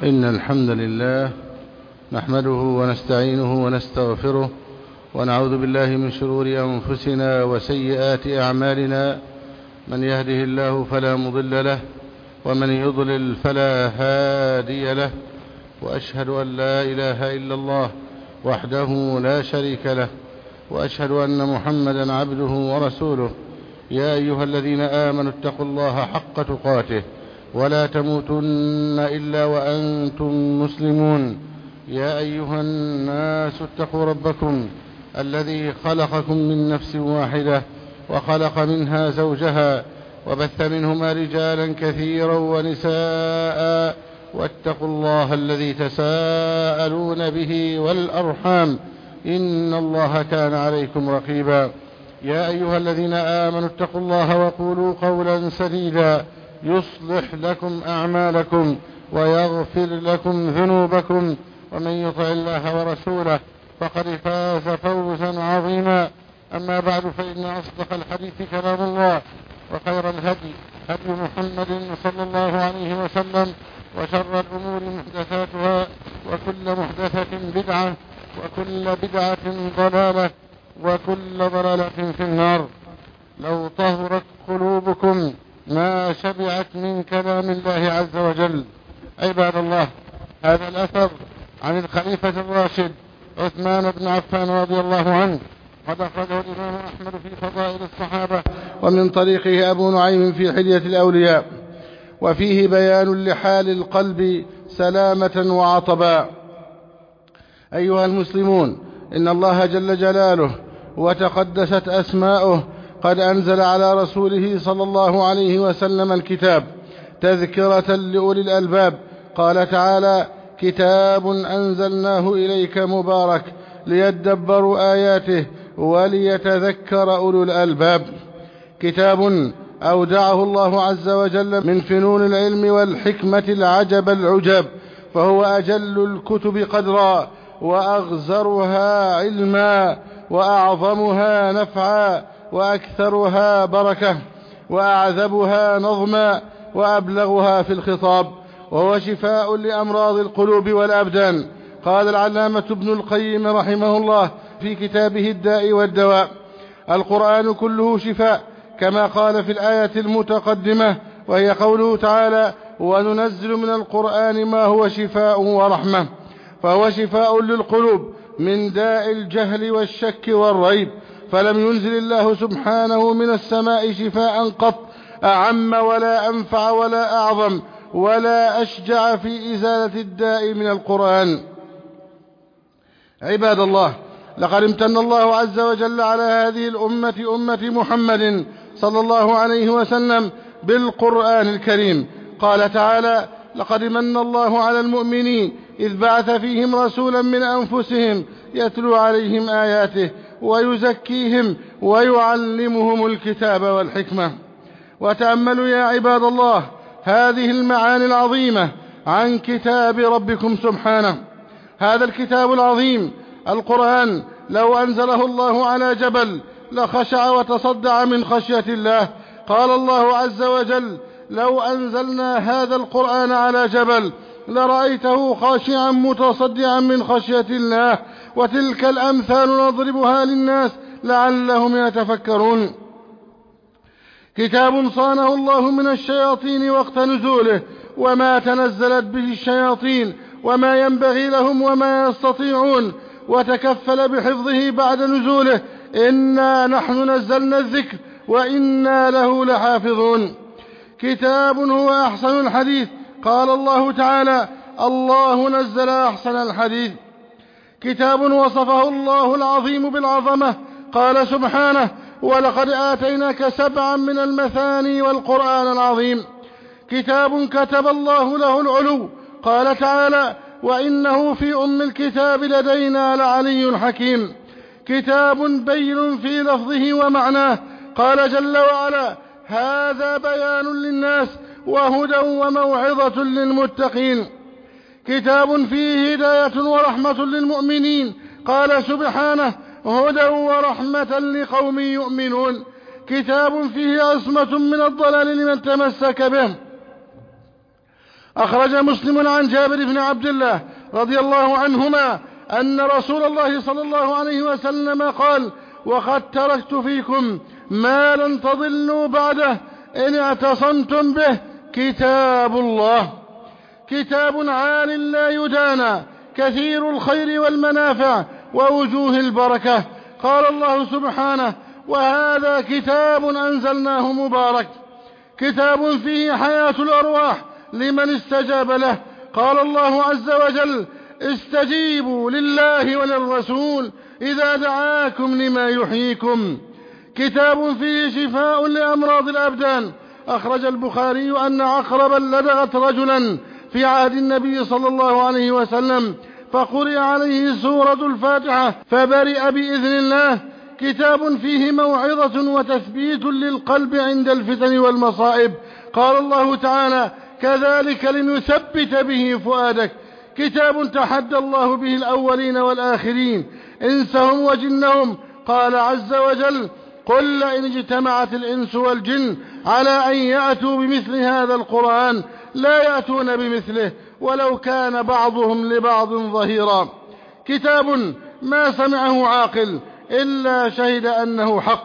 إن الحمد لله نحمده ونستعينه ونستغفره ونعوذ بالله من شرور أنفسنا وسيئات أعمالنا. من يهده الله فلا مضل له ومن يضلل فلا هادي له، وأشهد أن لا إله إلا الله وحده لا شريك له، وأشهد أن محمدا عبده ورسوله. يا أيها الذين آمنوا اتقوا الله حق تقاته ولا تموتن إلا وأنتم مسلمون. يا أيها الناس اتقوا ربكم الذي خلقكم من نفس واحدة وخلق منها زوجها وبث منهما رجالا كثيرا ونساء، واتقوا الله الذي تساءلون به والأرحام إن الله كان عليكم رقيبا. يا أيها الذين آمنوا اتقوا الله وقولوا قولا سديدا يصلح لكم أعمالكم ويغفر لكم ذنوبكم، ومن يطع الله ورسوله فقد فاز فوزا عظيما. أما بعد، فإن أصدق الحديث كلام الله، وخير الهدي هدي محمد صلى الله عليه وسلم، وشر الأمور محدثاتها، وكل محدثة بدعة، وكل بدعة ضلالة، وكل ضلالة في النار. لو طهرت قلوبكم ما شبعت من كلام الله عز وجل. عباد الله، هذا الأثر عن الخليفة الراشد عثمان بن عفان رضي الله عنه، قد أخرجه الإمام أحمد في فضائل الصحابة، ومن طريقه أبو نعيم في حلية الأولياء، وفيه بيان لحال القلب سلامة وعطبا. أيها المسلمون، إن الله جل جلاله وتقدست أسماؤه قد أنزل على رسوله صلى الله عليه وسلم الكتاب تذكرة لأولي الألباب. قال تعالى: كتاب أنزلناه إليك مبارك ليدبروا آياته وليتذكر أولو الألباب. كتاب أودعه الله عز وجل من فنون العلم والحكمة العجب العجب، فهو أجل الكتب قدرا، وأغزرها علما، وأعظمها نفعا، وأكثرها بركة، وأعذبها نظما، وأبلغها في الخطاب، وهو شفاء لأمراض القلوب والأبدان. قال العلامة ابن القيم رحمه الله في كتابه الداء والدواء: القرآن كله شفاء، كما قال في الآية المتقدمة، وهي قوله تعالى: وننزل من القرآن ما هو شفاء ورحمة. فهو شفاء للقلوب من داء الجهل والشك والريب، فلم ينزل الله سبحانه من السماء شفاء قط أعم ولا أنفع ولا أعظم ولا أشجع في إزالة الداء من القرآن. عباد الله، لقد امتن الله عز وجل على هذه الأمة، أمة محمد صلى الله عليه وسلم، بالقرآن الكريم. قال تعالى: لقد من الله على المؤمنين إذ بعث فيهم رسولا من أنفسهم يتلو عليهم آياته ويزكيهم ويعلمهم الكتاب والحكمة. وتأملوا يا عباد الله هذه المعاني العظيمة عن كتاب ربكم سبحانه. هذا الكتاب العظيم القرآن لو أنزله الله على جبل لخشع وتصدع من خشية الله. قال الله عز وجل: لو أنزلنا هذا القرآن على جبل لرأيته خاشعا متصدعا من خشية الله. وتلك الأمثال نضربها للناس لعلهم يتفكرون. كتاب صانه الله من الشياطين وقت نزوله، وما تنزلت به الشياطين، وما ينبغي لهم وما يستطيعون، وتكفل بحفظه بعد نزوله: إنا نحن نزلنا الذكر وإنا له لحافظون. كتاب هو أحسن الحديث. قال الله تعالى: الله نزل أحسن الحديث. كتاب وصفه الله العظيم بالعظمة. قال سبحانه: ولقد آتيناك 7 من المثاني والقرآن العظيم. كتاب كتب الله له العلو. قال تعالى: وإنه في أم الكتاب لدينا لعلي حكيم. كتاب بين في لفظه ومعناه. قال جل وعلا: هذا بيان للناس وهدى وموعظة للمتقين. كتاب فيه هداية ورحمة للمؤمنين. قال سبحانه: هدى ورحمة لقوم يؤمنون. كتاب فيه عصمة من الضلال لمن تمسك به. أخرج مسلم عن جابر بن عبد الله رضي الله عنهما أن رسول الله صلى الله عليه وسلم قال: وقد تركت فيكم ما لن تضلوا بعده إن اعتصمتم به، كتاب الله، كتاب عال لا يدانى، كثير الخير والمنافع ووجوه البركة. قال الله سبحانه: وهذا كتاب أنزلناه مبارك، كتاب فيه حياة الأرواح لمن استجاب له. قال الله عز وجل: استجيبوا لله وللرسول إذا دعاكم لما يحييكم، كتاب فيه شفاء لأمراض الأبدان. أخرج البخاري أن عقربا لدغت رجلا في عهد النبي صلى الله عليه وسلم، فقرئ عليه سورة الفاتحة فبرئ بإذن الله، كتاب فيه موعظة وتثبيت للقلب عند الفتن والمصائب. قال الله تعالى: كذلك لنثبت به فؤادك، كتاب تحدى الله به الأولين والآخرين إنسهم وجنهم. قال عز وجل: قل لئن اجتمعت الإنس والجن على أن يأتوا بمثل هذا القرآن لا يأتون بمثله ولو كان بعضهم لبعض ظهيرا. كتاب ما سمعه عاقل إلا شهد أنه حق،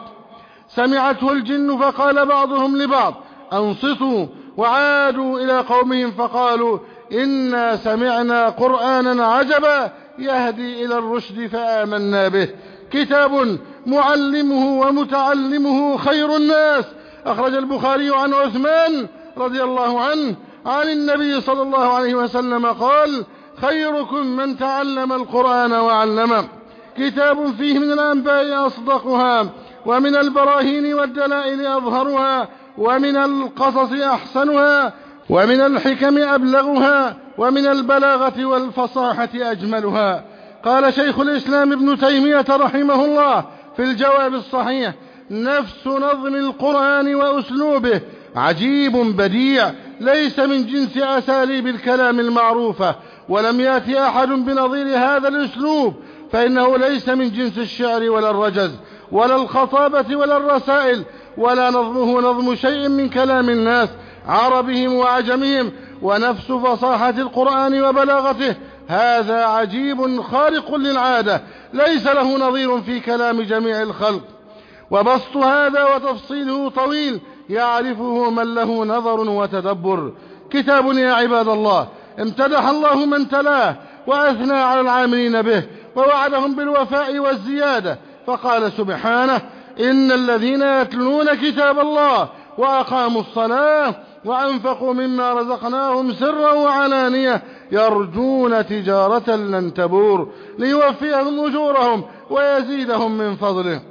سمعته الجن فقال بعضهم لبعض: أنصتوا، وعادوا إلى قومهم فقالوا: إنا سمعنا قرآنا عجبا يهدي إلى الرشد فآمنا به. كتاب معلمه ومتعلمه خير الناس. أخرج البخاري عن عثمان رضي الله عنه عن النبي صلى الله عليه وسلم قال: خيركم من تعلم القرآن وعلمه. كتاب فيه من الأنباء أصدقها، ومن البراهين والدلائل أظهرها، ومن القصص أحسنها، ومن الحكم أبلغها، ومن البلاغة والفصاحة أجملها. قال شيخ الإسلام ابن تيمية رحمه الله في الجواب الصحيح: نفس نظم القرآن وأسلوبه عجيب بديع، ليس من جنس أساليب الكلام المعروفة، ولم يأتي أحد بنظير هذا الأسلوب، فإنه ليس من جنس الشعر ولا الرجز ولا الخطابة ولا الرسائل، ولا نظمه نظم شيء من كلام الناس عربهم وعجمهم. ونفس فصاحة القرآن وبلاغته هذا عجيب خارق للعادة، ليس له نظير في كلام جميع الخلق. وبسط هذا وتفصيله طويل يعرفه من له نظر وتدبر. كتاب يا عباد الله امتدح الله من تلاه وأثنى على العاملين به ووعدهم بالوفاء والزيادة، فقال سبحانه: إن الذين يتلون كتاب الله وأقاموا الصلاة وأنفقوا مما رزقناهم سرا وعلانية يرجون تجارة لن تبور ليوفيهم أجورهم ويزيدهم من فضله.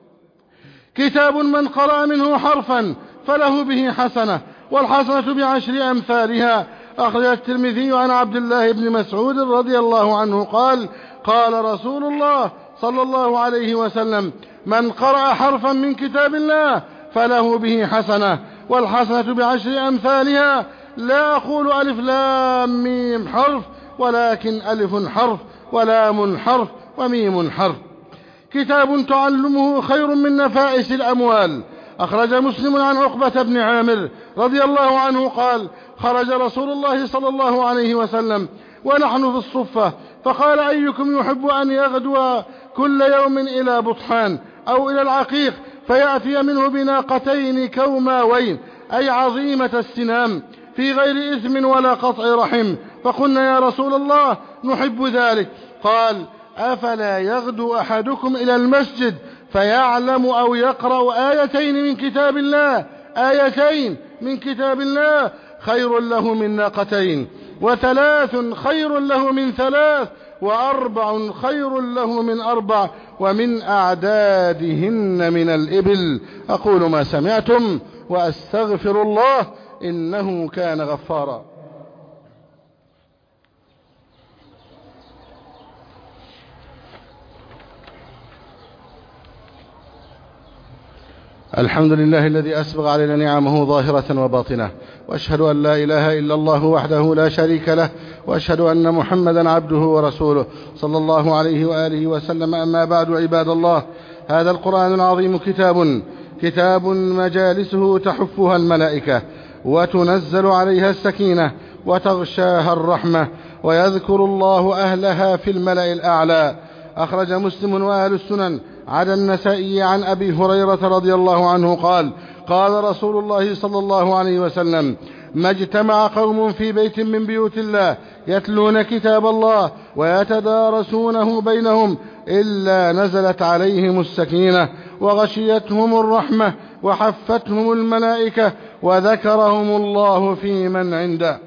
كتاب من قرأ منه حرفا فله به حسنة، والحسنة بعشر أمثالها. أخرج الترمذي عن عبد الله بن مسعود رضي الله عنه قال: قال رسول الله صلى الله عليه وسلم: من قرأ حرفا من كتاب الله فله به حسنة، والحسنة بعشر أمثالها. لا أقول ألف لام ميم حرف، ولكن ألف حرف ولام حرف وميم حرف. كتاب تعلمه خير من نفائس الأموال. أخرج مسلم عن عقبة بن عامر رضي الله عنه قال: خرج رسول الله صلى الله عليه وسلم ونحن في الصفة، فقال: أيكم يحب أن يغدو كل يوم إلى بطحان أو إلى العقيق فيأتي منه بناقتين كوماوين، أي عظيمة السنام، في غير إثم ولا قطع رحم؟ فقلنا: يا رسول الله نحب ذلك. قال: أفلا يغدو أحدكم إلى المسجد فيعلم أو يقرأ آيتين من كتاب الله، آيتين من كتاب الله خير له من ناقتين، وثلاث خير له من ثلاث، وأربع خير له من أربع، ومن أعدادهن من الإبل. أقول ما سمعتم وأستغفر الله إنه كان غفارا. الحمد لله الذي أسبغ علينا نعمه ظاهرة وباطنة، وأشهد أن لا إله إلا الله وحده لا شريك له، وأشهد أن محمدا عبده ورسوله صلى الله عليه وآله وسلم. أما بعد، عباد الله، هذا القرآن العظيم كتاب مجالسه تحفها الملائكة وتنزل عليها السكينة وتغشاها الرحمة، ويذكر الله أهلها في الملأ الأعلى. أخرج مسلم وأهل السنن عدا النسائي عن أبي هريرة رضي الله عنه قال: قال رسول الله صلى الله عليه وسلم: ما اجتمع قوم في بيت من بيوت الله يتلون كتاب الله ويتدارسونه بينهم إلا نزلت عليهم السكينة وغشيتهم الرحمة وحفتهم الملائكة وذكرهم الله في من عنده.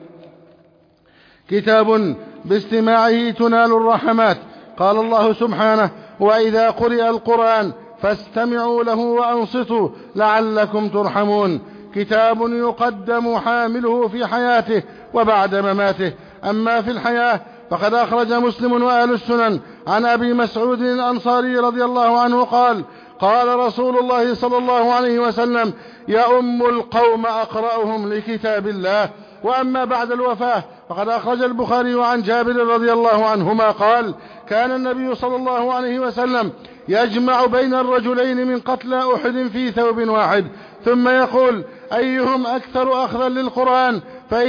كتاب باستماعه تنال الرحمات. قال الله سبحانه: وإذا قرئ القرآن فاستمعوا له وأنصتوا لعلكم ترحمون. كتاب يقدم حامله في حياته وبعد مماته. أما في الحياة فقد أخرج مسلم وأهل السنن عن أبي مسعود الأنصاري رضي الله عنه قال: قال رسول الله صلى الله عليه وسلم: يؤم القوم أقرأهم لكتاب الله. وأما بعد الوفاة فقد أخرج البخاري عن جابر رضي الله عنهما قال: كان النبي صلى الله عليه وسلم يجمع بين الرجلين من قتلى أحد في ثوب واحد، ثم يقول: أيهم أكثر أخذا للقرآن؟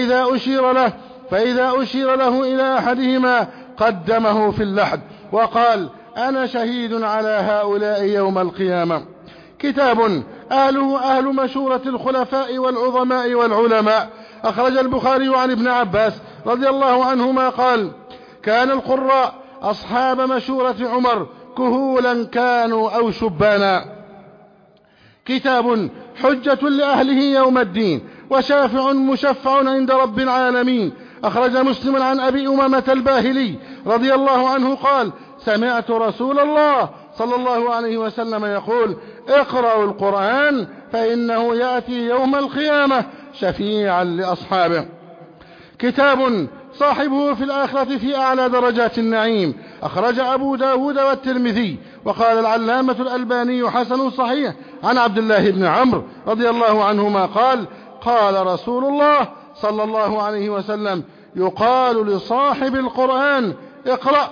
فإذا أشير له إلى أحدهما قدمه في اللحد وقال: أنا شهيد على هؤلاء يوم القيامة. كتاب أهله أهل مشورة الخلفاء والعظماء والعلماء. أخرج البخاري عن ابن عباس رضي الله عنهما قال: كان القراء أصحاب مشورة عمر كهولا كانوا أو شبانا. كتاب حجة لأهله يوم الدين وشافع مشفع عند رب العالمين. أخرج مسلم عن أبي أمامة الباهلي رضي الله عنه قال: سمعت رسول الله صلى الله عليه وسلم يقول: اقرأوا القرآن فإنه يأتي يوم القيامة شفيعا لأصحابه. كتاب صاحبه في الآخرة في أعلى درجات النعيم. أخرج أبو داود والترمذي. وقال العلامة الألباني حسن صحيح عن عبد الله بن عمرو رضي الله عنهما قال: قال رسول الله صلى الله عليه وسلم: يقال لصاحب القرآن: اقرأ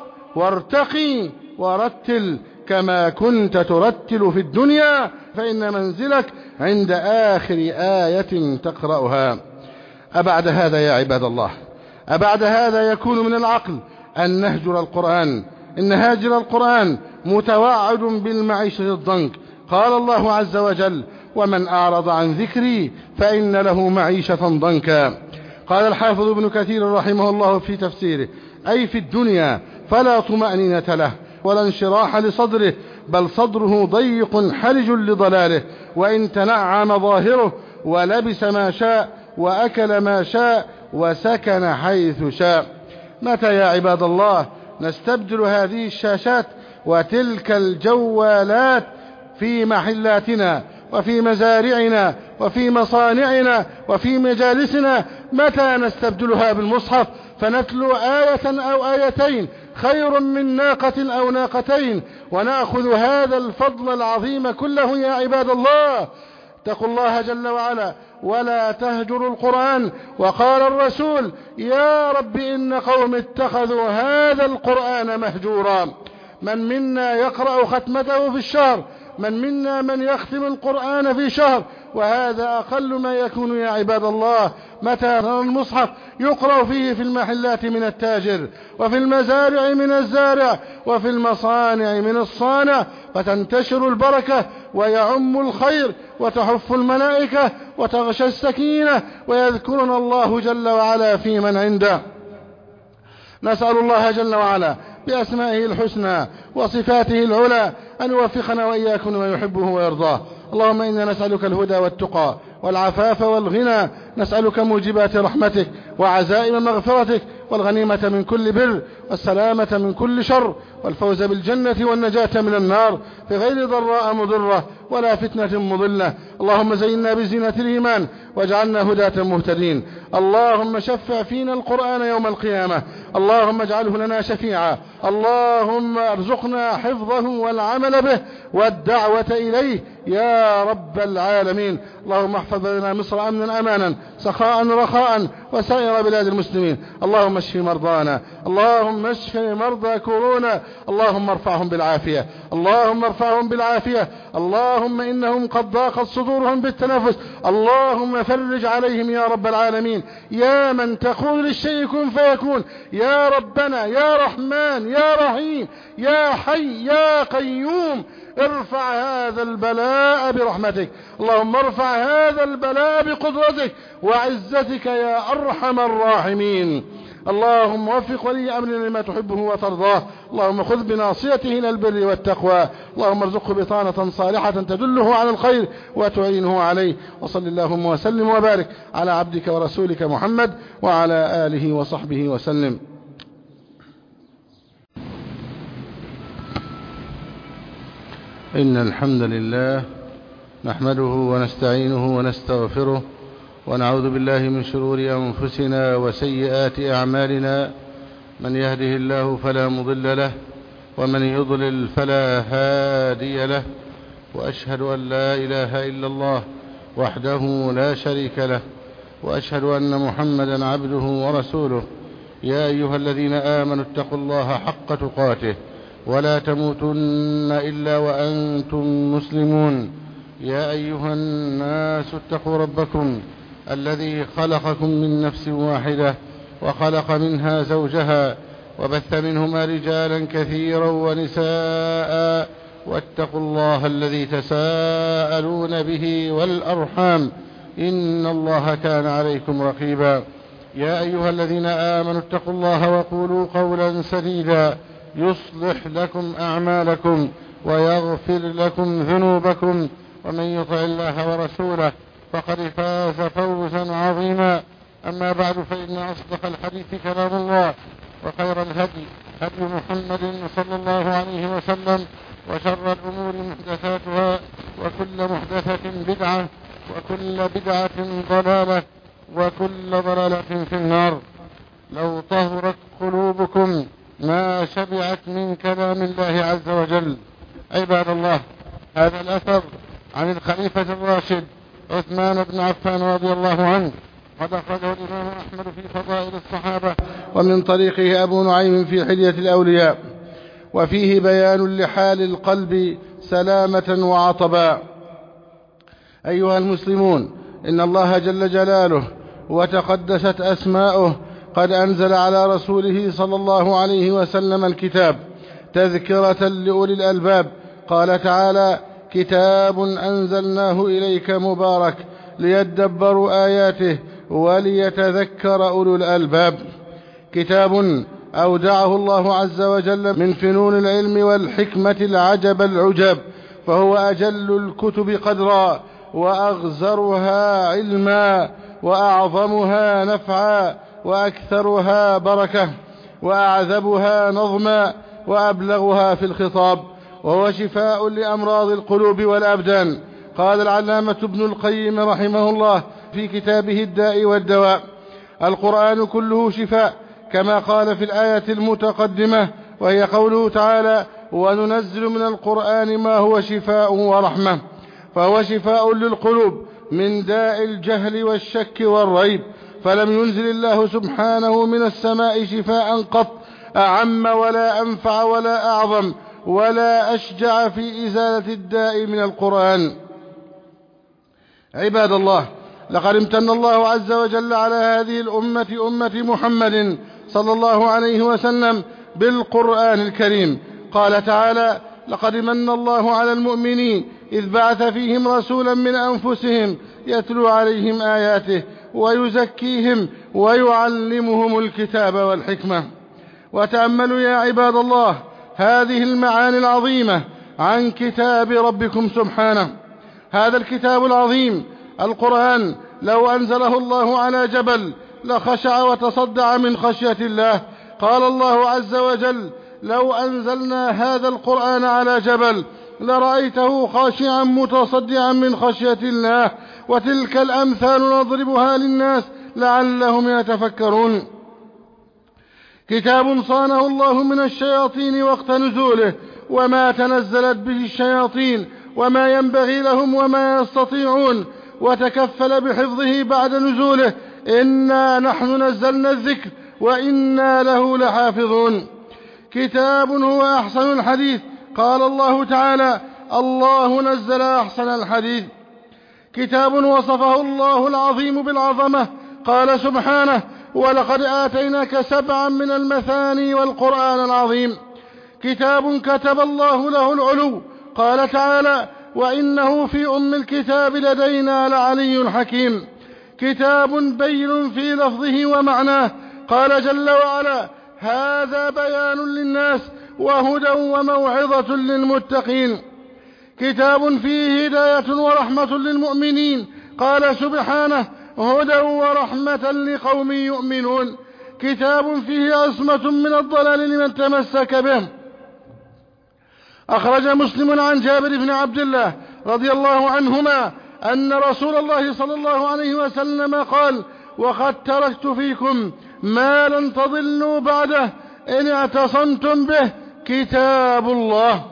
وارتقي ورتل كما كنت ترتل في الدنيا، فإن منزلك عند آخر آية تقرأها. أبعد هذا يا عباد الله، أبعد هذا يكون من العقل أن نهجر القرآن. إن هاجر القرآن متوعد بالمعيشة الضنك. قال الله عز وجل: ومن أعرض عن ذكري فإن له معيشة ضنكا. قال الحافظ ابن كثير رحمه الله في تفسيره: أي في الدنيا فلا طمأنينة له ولا انشراح لصدره، بل صدره ضيق حرج لضلاله، وإن تنعم ظاهره ولبس ما شاء وأكل ما شاء وسكن حيث شاء. متى يا عباد الله نستبدل هذه الشاشات وتلك الجوالات في محلاتنا وفي مزارعنا وفي مصانعنا وفي مجالسنا؟ متى نستبدلها بالمصحف فنتلو آية أو آيتين خير من ناقة أو ناقتين، ونأخذ هذا الفضل العظيم كله يا عباد الله؟ اتقوا الله جل وعلا ولا تهجروا القرآن. وقال الرسول: يا رب إن قوم اتخذوا هذا القرآن مهجورا. من منا يقرأ ختمته في الشهر؟ من منا من يختم القرآن في شهر؟ وهذا أقل ما يكون يا عباد الله. متى المصحف يقرأ فيه في المحلات من التاجر، وفي المزارع من الزارع، وفي المصانع من الصانع، فتنتشر البركة ويعم الخير وتحف الملائكة وتغشى السكينة ويذكرنا الله جل وعلا في من عنده. نسأل الله جل وعلا بأسمائه الحسنى وصفاته العلى أن يوفقنا وإياكم ما يحبه ويرضاه. اللهم إنا نسألك الهدى والتقى والعفاف والغنى، نسألك موجبات رحمتك وعزائم مغفرتك والغنيمة من كل بر والسلامة من كل شر والفوز بالجنة والنجاة من النار في غير ضراء مضرة ولا فتنة مضلة. اللهم زينا بزينة الإيمان واجعلنا هداة مهتدين. اللهم شفع فينا القرآن يوم القيامة. اللهم اجعله لنا شفيعا. اللهم ارزقنا حفظه والعمل به والدعوة إليه يا رب العالمين. اللهم احفظ لنا مصر أمنا أمانا سخاء رخاء وسائر بلاد المسلمين. اللهم اشف مرضانا، اللهم اشف مرضى كورونا، اللهم ارفعهم بالعافية، اللهم ارفعهم بالعافية. اللهم إنهم قد ضاقت صدورهم بالتنفس، اللهم فرج عليهم يا رب العالمين. يا من تقول للشيء كن فيكون، يا ربنا يا رحمن يا رحيم يا حي يا قيوم، ارفع هذا البلاء برحمتك، اللهم ارفع هذا البلاء بقدرتك وعزتك يا أرحم الراحمين. اللهم وفق ولي أمرنا لما تحبه وترضاه، اللهم خذ بناصيته إلى البر والتقوى، اللهم ارزقه بطانة صالحة تدله على الخير وتعينه عليه. وصل اللهم وسلم وبارك على عبدك ورسولك محمد وعلى آله وصحبه وسلم. إن الحمد لله نحمده ونستعينه ونستغفره ونعوذ بالله من شرور أنفسنا وسيئات أعمالنا، من يهده الله فلا مضل له ومن يضلل فلا هادي له، وأشهد أن لا إله إلا الله وحده لا شريك له، وأشهد أن محمدا عبده ورسوله. يا أيها الذين آمنوا اتقوا الله حق تقاته ولا تموتن إلا وأنتم مسلمون. يا أيها الناس اتقوا ربكم الذي خلقكم من نفس واحدة وخلق منها زوجها وبث منهما رجالا كثيرا ونساء، واتقوا الله الذي تساءلون به والأرحام إن الله كان عليكم رقيبا. يا أيها الذين آمنوا اتقوا الله وقولوا قولا سديدا يصلح لكم أعمالكم ويغفر لكم ذنوبكم، ومن يطع الله ورسوله فقد فاز فوزا عظيما. أما بعد، فإن أصدق الحديث كلام الله، وخير الهدي هدي محمد صلى الله عليه وسلم، وشر الأمور محدثاتها، وكل محدثة بدعة، وكل بدعة ضلالة، وكل ضلالة في النار. لو طهرت قلوبكم ما شبعت من كلام الله عز وجل. عباد الله، هذا الأثر عن الخليفة الراشد عثمان بن عفان رضي الله عنه، قد أخرجه الإمام أحمد في فضائل الصحابة، ومن طريقه أبو نعيم في حلية الأولياء، وفيه بيان لحال القلب سلامة وعطبا. أيها المسلمون، إن الله جل جلاله وتقدست أسماؤه قد أنزل على رسوله صلى الله عليه وسلم الكتاب تذكرة لأولي الألباب. قال تعالى: كتاب أنزلناه إليك مبارك ليدبروا آياته وليتذكر أولو الألباب. كتاب أودعه الله عز وجل من فنون العلم والحكمة العجب العجب، فهو أجل الكتب قدرا وأغزرها علما وأعظمها نفعا وأكثرها بركة وأعذبها نظما وأبلغها في الخطاب، وهو شفاء لأمراض القلوب والأبدان. قال العلامة ابن القيم رحمه الله في كتابه الداء والدواء: القرآن كله شفاء، كما قال في الآية المتقدمة، وهي قوله تعالى: وننزل من القرآن ما هو شفاء ورحمة. فهو شفاء للقلوب من داء الجهل والشك والريب، فلم ينزل الله سبحانه من السماء شفاء قط أعم ولا أنفع ولا أعظم ولا أشجع في إزالة الداء من القرآن. عباد الله، لقد امتن الله عز وجل على هذه الأمة، أمة محمد صلى الله عليه وسلم، بالقرآن الكريم. قال تعالى: لقد من الله على المؤمنين إذ بعث فيهم رسولا من أنفسهم يتلو عليهم آياته ويزكيهم ويعلمهم الكتاب والحكمة. وتأملوا يا عباد الله هذه المعاني العظيمة عن كتاب ربكم سبحانه. هذا الكتاب العظيم القرآن لو أنزله الله على جبل لخشع وتصدع من خشية الله. قال الله عز وجل: لو أنزلنا هذا القرآن على جبل لرأيته خاشعا متصدعا من خشية الله. وتلك الأمثال نضربها للناس لعلهم يتفكرون. كتاب صانه الله من الشياطين وقت نزوله، وما تنزلت به الشياطين وما ينبغي لهم وما يستطيعون، وتكفل بحفظه بعد نزوله إنا نحن نزلنا الذكر وإنا له لحافظون. كتاب هو أحسن الحديث. قال الله تعالى: الله نزل أحسن الحديث. كتاب وصفه الله العظيم بالعظمة. قال سبحانه: ولقد آتيناك 7 من المثاني والقرآن العظيم. كتاب كتب الله له العلو. قال تعالى: وإنه في أم الكتاب لدينا لعلي حكيم. كتاب بين في لفظه ومعناه. قال جل وعلا: هذا بيان للناس وهدى وموعظة للمتقين. كتاب فيه هداية ورحمة للمؤمنين. قال سبحانه: هدى ورحمة لقوم يؤمنون. كتاب فيه عصمة من الضلال لمن تمسك به. أخرج مسلم عن جابر بن عبد الله رضي الله عنهما أن رسول الله صلى الله عليه وسلم قال: وقد تركت فيكم ما لن تضلوا بعده إن اعتصمتم به، كتاب الله.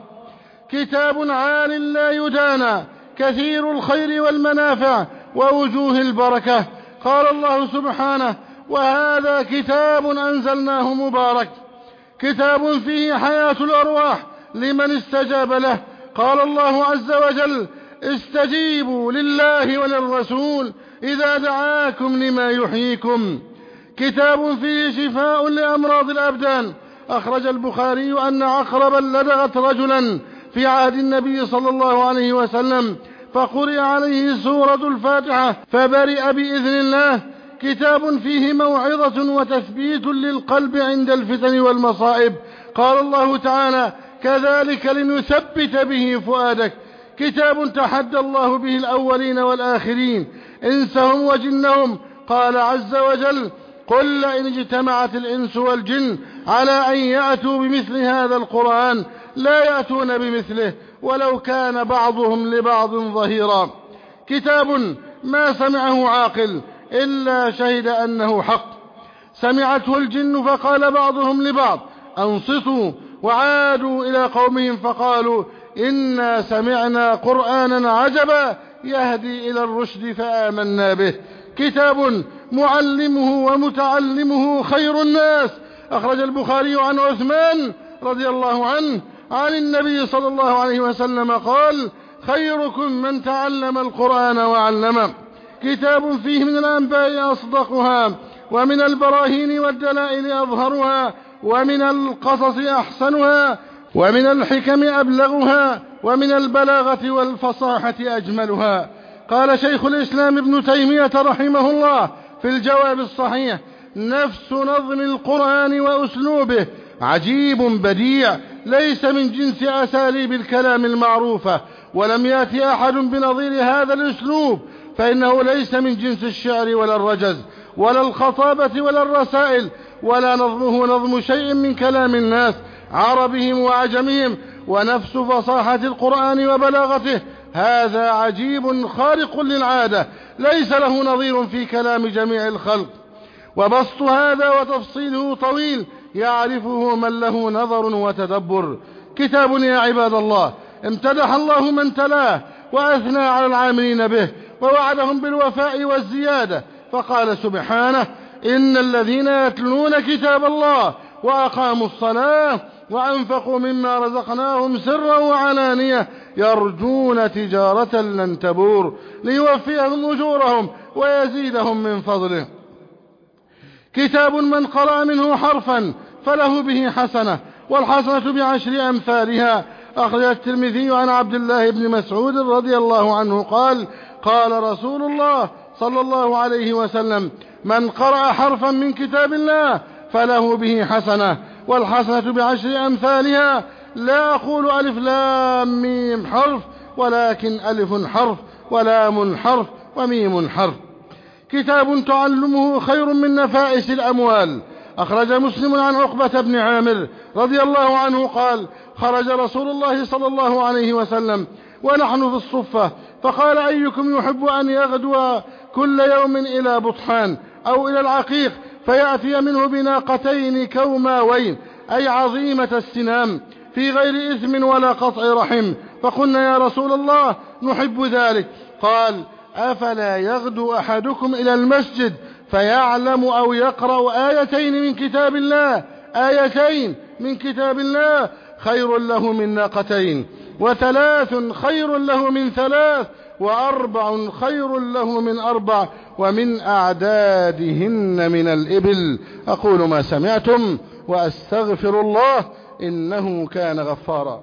كتاب عال لا يدانى، كثير الخير والمنافع ووجوه البركة. قال الله سبحانه: وهذا كتاب أنزلناه مبارك. كتاب فيه حياة الأرواح لمن استجاب له. قال الله عز وجل: استجيبوا لله وللرسول إذا دعاكم لما يحييكم. كتاب فيه شفاء لأمراض الأبدان. أخرج البخاري أن عقربا لدغت رجلا في عهد النبي صلى الله عليه وسلم فقرئ عليه سورة الفاتحة فبرئ بإذن الله. كتاب فيه موعظة وتثبيت للقلب عند الفتن والمصائب. قال الله تعالى: كذلك لنثبت به فؤادك. كتاب تحدى الله به الأولين والآخرين إنسهم وجنهم. قال عز وجل: قل لئن اجتمعت الإنس والجن على أن يأتوا بمثل هذا القرآن لا يأتون بمثله ولو كان بعضهم لبعض ظهيرا. كتاب ما سمعه عاقل إلا شهد أنه حق. سمعته الجن فقال بعضهم لبعض: أنصتوا، وعادوا إلى قومهم فقالوا: إنا سمعنا قرآنا عجبا يهدي إلى الرشد فآمنا به. كتاب معلمه ومتعلمه خير الناس. أخرج البخاري عن عثمان رضي الله عنه عن النبي صلى الله عليه وسلم قال: خيركم من تعلم القرآن وعلمه. كتاب فيه من الأنباء أصدقها، ومن البراهين والدلائل أظهرها، ومن القصص أحسنها، ومن الحكم أبلغها، ومن البلاغة والفصاحة أجملها. قال شيخ الإسلام ابن تيمية رحمه الله في الجواب الصحيح: نفس نظم القرآن وأسلوبه عجيب بديع، ليس من جنس أساليب الكلام المعروفة، ولم يأتي أحد بنظير هذا الأسلوب، فإنه ليس من جنس الشعر ولا الرجز ولا الخطابة ولا الرسائل، ولا نظمه نظم شيء من كلام الناس عربهم وعجمهم. ونفس فصاحة القرآن وبلاغته هذا عجيب خارق للعادة، ليس له نظير في كلام جميع الخلق. وبسط هذا وتفصيله طويل يعرفه من له نظر وتدبر. كتاب يا عباد الله امتدح الله من تلاه وأثنى على العاملين به ووعدهم بالوفاء والزيادة، فقال سبحانه: إن الذين يتلون كتاب الله وأقاموا الصلاة وأنفقوا مما رزقناهم سرا وعلانية يرجون تجارة لن تبور ليوفيهم أجورهم ويزيدهم من فضله. كتاب من قرأ منه حرفا فله به حسنة، والحسنة بعشر أمثالها. أخرج الترمذي عن عبد الله بن مسعود رضي الله عنه قال: قال رسول الله صلى الله عليه وسلم: من قرأ حرفا من كتاب الله فله به حسنة، والحسنة بعشر أمثالها. لا أقول ألف لام ميم حرف، ولكن ألف حرف ولام حرف وميم حرف. كتاب تعلمه خير من نفائس الأموال. أخرج مسلم عن عقبة بن عامر رضي الله عنه قال: خرج رسول الله صلى الله عليه وسلم ونحن في الصفة، فقال: أيكم يحب أن يغدو كل يوم إلى بطحان أو إلى العقيق فيأتي منه بناقتين كوماوين، أي عظيمة السنام، في غير إثم ولا قطع رحم؟ فقلنا: يا رسول الله نحب ذلك. قال: أفلا يغدو أحدكم إلى المسجد فيعلم أو يقرأ آيتين من كتاب الله خير له من ناقتين، وثلاث خير له من ثلاث، وأربع خير له من أربع، ومن أعدادهن من الإبل. أقول ما سمعتم وأستغفر الله إنه كان غفارا.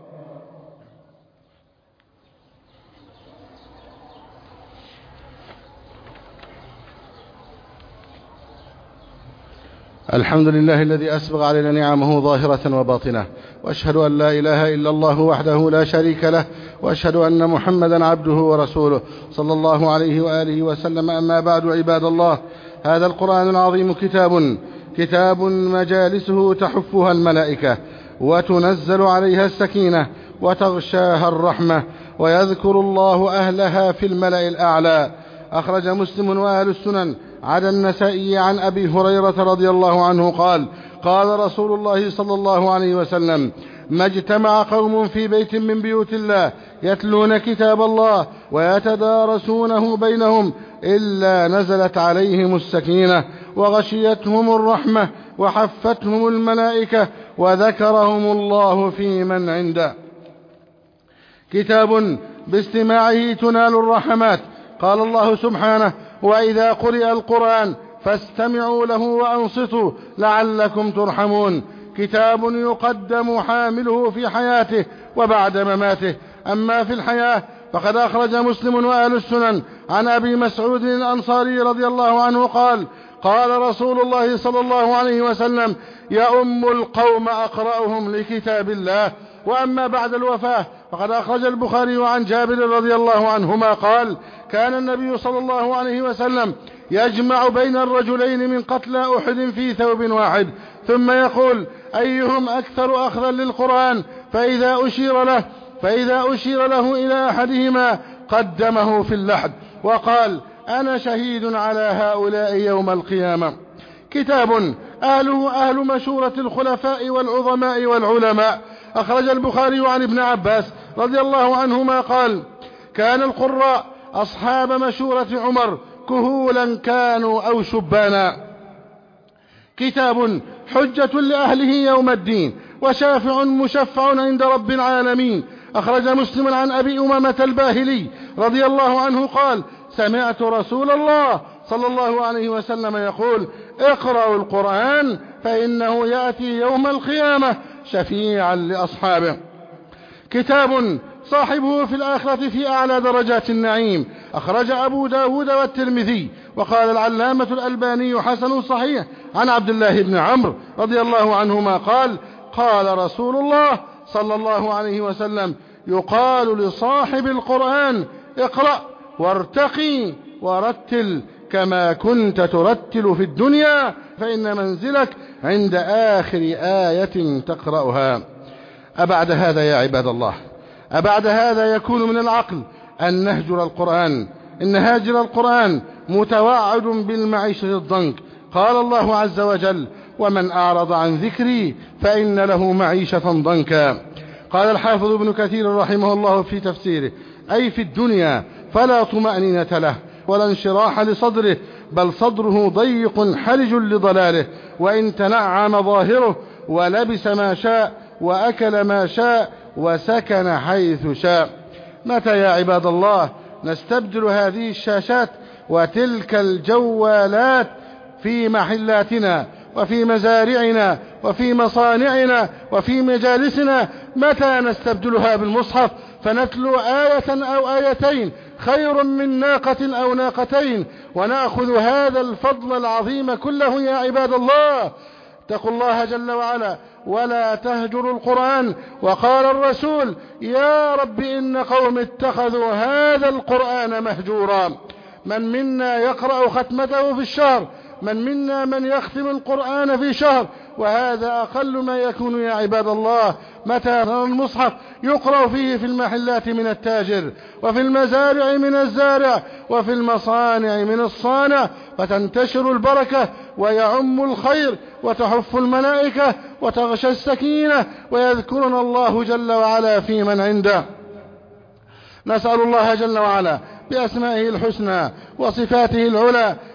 الحمد لله الذي أسبغ علينا نعمه ظاهرة وباطنة، وأشهد أن لا إله إلا الله وحده لا شريك له، وأشهد أن محمدا عبده ورسوله صلى الله عليه وآله وسلم. أما بعد، عباد الله، هذا القرآن العظيم كتاب مجالسه تحفها الملائكة وتنزل عليها السكينة وتغشاها الرحمة، ويذكر الله أهلها في الملأ الأعلى. أخرج مسلم وأهل السنن عن النسائي عن أبي هريرة رضي الله عنه قال: قال رسول الله صلى الله عليه وسلم: ما اجتمع قوم في بيت من بيوت الله يتلون كتاب الله ويتدارسونه بينهم إلا نزلت عليهم السكينة وغشيتهم الرحمة وحفتهم الملائكة وذكرهم الله في من عنده. كتاب باستماعه تنال الرحمات. قال الله سبحانه: وإذا قرئ القرآن فاستمعوا له وأنصتوا لعلكم ترحمون. كتاب يقدم حامله في حياته وبعد مماته. أما في الحياة فقد أخرج مسلم وأهل السنن عن أبي مسعود الأنصاري رضي الله عنه قال: قال رسول الله صلى الله عليه وسلم: يؤم القوم أقرأهم لكتاب الله. وأما بعد الوفاة فقد أخرج البخاري عن جابر رضي الله عنهما قال: كان النبي صلى الله عليه وسلم يجمع بين الرجلين من قتلى أحد في ثوب واحد، ثم يقول: أيهم أكثر أخذا للقرآن؟ فإذا أشير له إلى أحدهما قدمه في اللحد وقال: أنا شهيد على هؤلاء يوم القيامة. كتاب أهل مشورة الخلفاء والعظماء والعلماء. أخرج البخاري عن ابن عباس رضي الله عنهما قال: كان القراء أصحاب مشورة عمر كهولا كانوا أو شبانا. كتاب حجة لأهله يوم الدين وشافع مشفع عند رب العالمين. أخرج مسلم عن أبي أمامة الباهلي رضي الله عنه قال: سمعت رسول الله صلى الله عليه وسلم يقول: اقرأوا القرآن فإنه يأتي يوم القيامة شفيعا لأصحابه. كتاب صاحبه في الآخرة في أعلى درجات النعيم. أخرج أبو داود والترمذي، وقال العلامة الألباني حسن صحيح عن عبد الله بن عمرو رضي الله عنهما قال: قال رسول الله صلى الله عليه وسلم: يقال لصاحب القرآن: اقرأ وارتقي ورتل كما كنت ترتل في الدنيا، فإن منزلك عند آخر آية تقرأها. أبعد هذا يا عباد الله، أبعد هذا يكون من العقل أن نهجر القرآن. إن هاجر القرآن متوعد بالمعيشة الضنك. قال الله عز وجل: ومن أعرض عن ذكري فإن له معيشة ضنكا. قال الحافظ ابن كثير رحمه الله في تفسيره: أي في الدنيا فلا طمأنينة له ولا انشراح لصدره، بل صدره ضيق حرج لضلاله، وإن تنعم ظاهره ولبس ما شاء وأكل ما شاء وسكن حيث شاء. متى يا عباد الله نستبدل هذه الشاشات وتلك الجوالات في محلاتنا وفي مزارعنا وفي مصانعنا وفي مجالسنا؟ متى نستبدلها بالمصحف فنتلو آية أو آيتين خير من ناقة أو ناقتين، ونأخذ هذا الفضل العظيم كله يا عباد الله؟ اتقوا الله جل وعلا ولا تهجروا القرآن. وقال الرسول: يا رب إن قوم اتخذوا هذا القرآن مهجورا. من منا يقرأ ختمته في الشهر؟ من منا من يختم القرآن في شهر؟ وهذا أقل ما يكون يا عباد الله. متى نرى المصحف يقرأ فيه في المحلات من التاجر، وفي المزارع من الزارع، وفي المصانع من الصانع، فتنتشر البركة ويعم الخير وتحف الملائكة وتغشى السكينة ويذكرنا الله جل وعلا في من عنده. نسأل الله جل وعلا بأسمائه الحسنى وصفاته العلى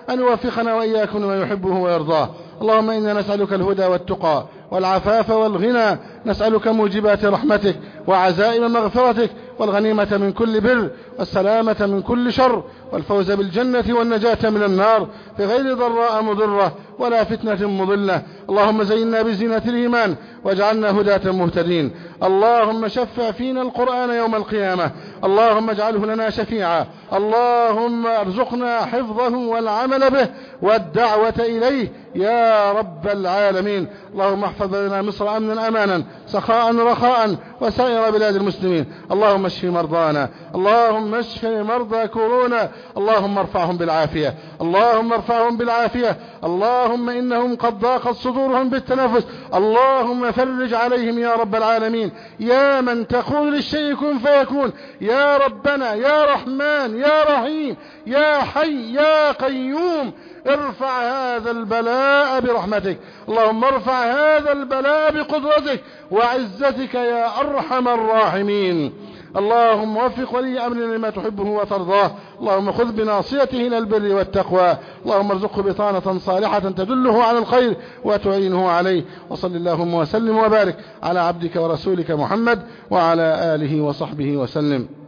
أن يوفقنا وإياكم لما يحبه ويرضاه. اللهم إنا نسألك الهدى والتقى والعفاف والغنى، نسألك موجبات رحمتك وعزائم مغفرتك والغنيمة من كل بر والسلامة من كل شر والفوز بالجنة والنجاة من النار في غير ضراء مضرة ولا فتنة مضلة. اللهم زينا بزينة الإيمان واجعلنا هداة مهتدين. اللهم شفع فينا القرآن يوم القيامة، اللهم اجعله لنا شفيعا. اللهم ارزقنا حفظه والعمل به والدعوة إليه يا رب العالمين. اللهم احفظ لنا مصر أمنا أمانا سخاء رخاء وسائر بلاد المسلمين. اللهم اشف مرضانا، اللهم اشف مرضى كورونا، اللهم ارفعهم بالعافية، اللهم ارفعهم بالعافية. اللهم إنهم قد ضاقت صدورهم بالتنفس، اللهم فرج عليهم يا رب العالمين. يا من تقول للشيء كن فيكون، يا ربنا يا رحمن يا رحيم يا حي يا قيوم، ارفع هذا البلاء برحمتك. اللهم ارفع هذا البلاء بقدرتك وعزتك يا أرحم الراحمين. اللهم وفق ولي أمرنا لما تحبه وترضاه. اللهم خذ بناصيته إلى البر والتقوى. اللهم ارزقه بطانة صالحة تدله على الخير وتعينه عليه. وصل اللهم وسلم وبارك على عبدك ورسولك محمد وعلى آله وصحبه وسلم.